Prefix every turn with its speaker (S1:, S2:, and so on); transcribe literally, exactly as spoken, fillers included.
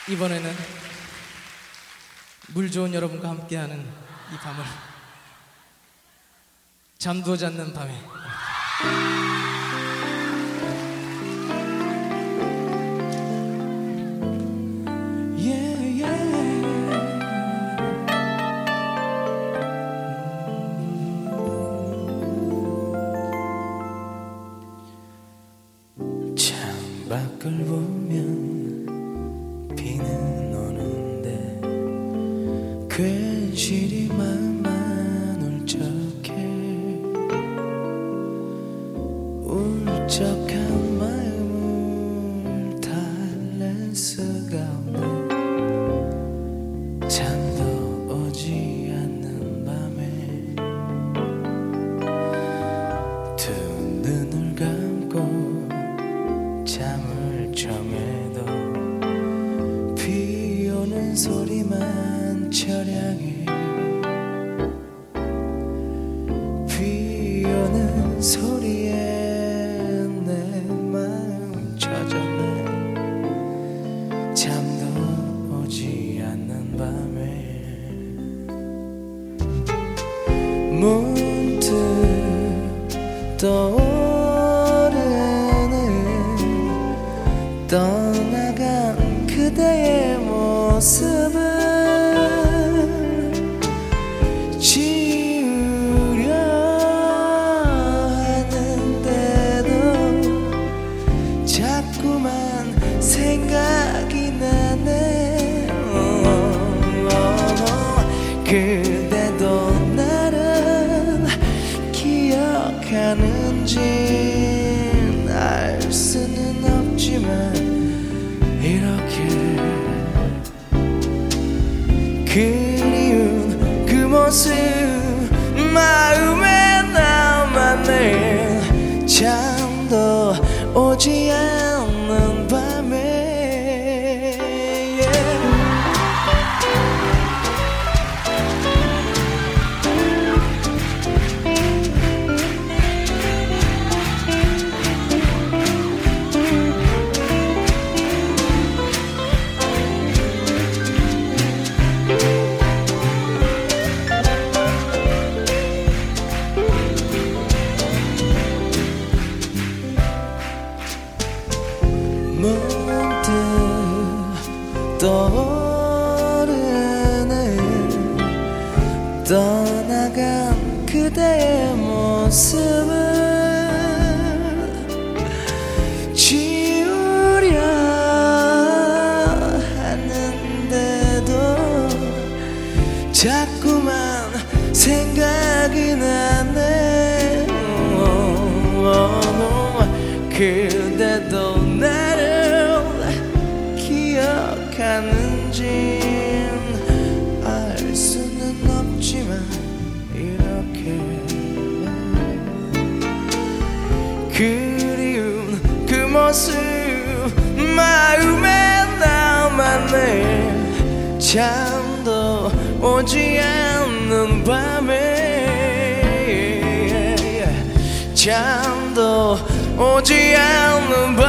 S1: 이번에는 물 좋은 여러분과 함께하는 이 밤을 잠도 잤는 밤에 yeah, yeah.
S2: 창밖을 보면 비는 오는데 괜시리 마음만 울적해. 울적한 마음을 달랠 수가 없네. 잠도 오지 않는 밤에 두 눈을 감고 잠을 청해도 비 오는 소리만 처량해. 비 오는 소리에 내 마음 젖었네. 잠도 오지 않는 밤에 문득 떠오르는 떠나간 그대의 모습을 지우려 하는데도 자꾸만 생각이 나네. 그대도 나를 기억하는지 알 수는 없지만 이렇게 그리운 그 모습 마음에 남았네. 잠도 오지 않는 밤에 문득 떠오르는 떠나간 그대의 모습을 지우려 하는데도 자꾸만 생각이 나네. 그대도 나를 기억하는지 알 수는 없지만 이렇게 그리운 그 모습 마음에 남았네. 잠도 오지 않는 밤에 잠도 오지 않는 밤에